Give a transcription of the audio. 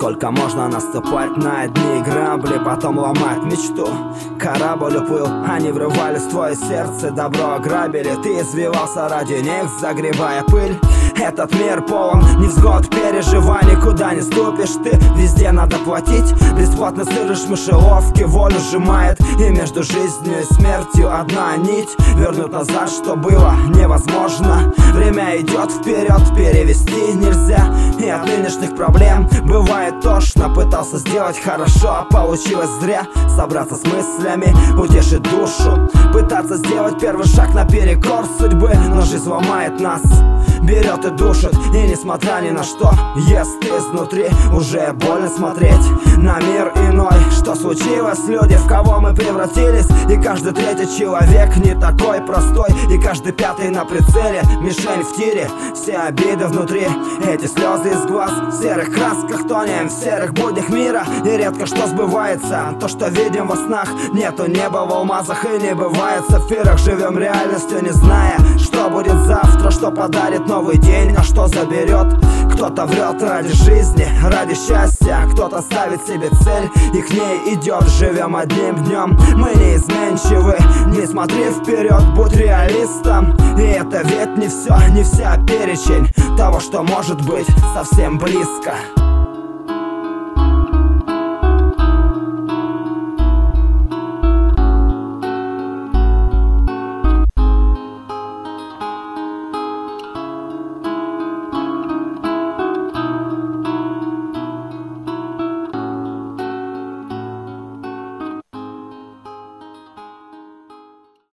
Сколько можно наступать на одни грабли, потом ломать мечту? Корабль уплыл, они врывались в твое сердце, добро ограбили. Ты извивался ради них, загребая пыль. Этот мир полон невзгод, переживаний, куда не ступишь ты. Везде надо платить, бесплатно слышишь в мышеловке, волю сжимает. И между жизнью и смертью одна нить. Вернуть назад, что было невозможно. Время идет вперед, перевести нельзя. И от нынешних проблем бывает тошно. Пытался сделать хорошо, а получилось зря. Собраться с мыслями, утешить душу, пытаться сделать первый шаг наперекор судьбы. Но жизнь ломает нас, берет и душит. И несмотря ни на что, ест изнутри. Уже больно смотреть на мир иной. Что случилось, люди, в кого мы превратились? И каждый третий человек не такой простой. И каждый пятый на прицеле, мишень в тире. Все обиды внутри, эти слезы из глаз. В серых красках тонем, в серых буднях мира. И редко что сбывается, то, что видим во снах. Нету неба в алмазах и не бывает в сапфирах. Живем реальностью, не зная, что будет завтра, что подарит новый день, а что заберет. Кто-то врет ради жизни, ради счастья, кто-то ставит себе цель и к ней идет. Живем одним днем, мы неизменчивы. Не смотри вперед, будь реалистом. И это ведь не все, не вся перечень того, что может быть совсем близко.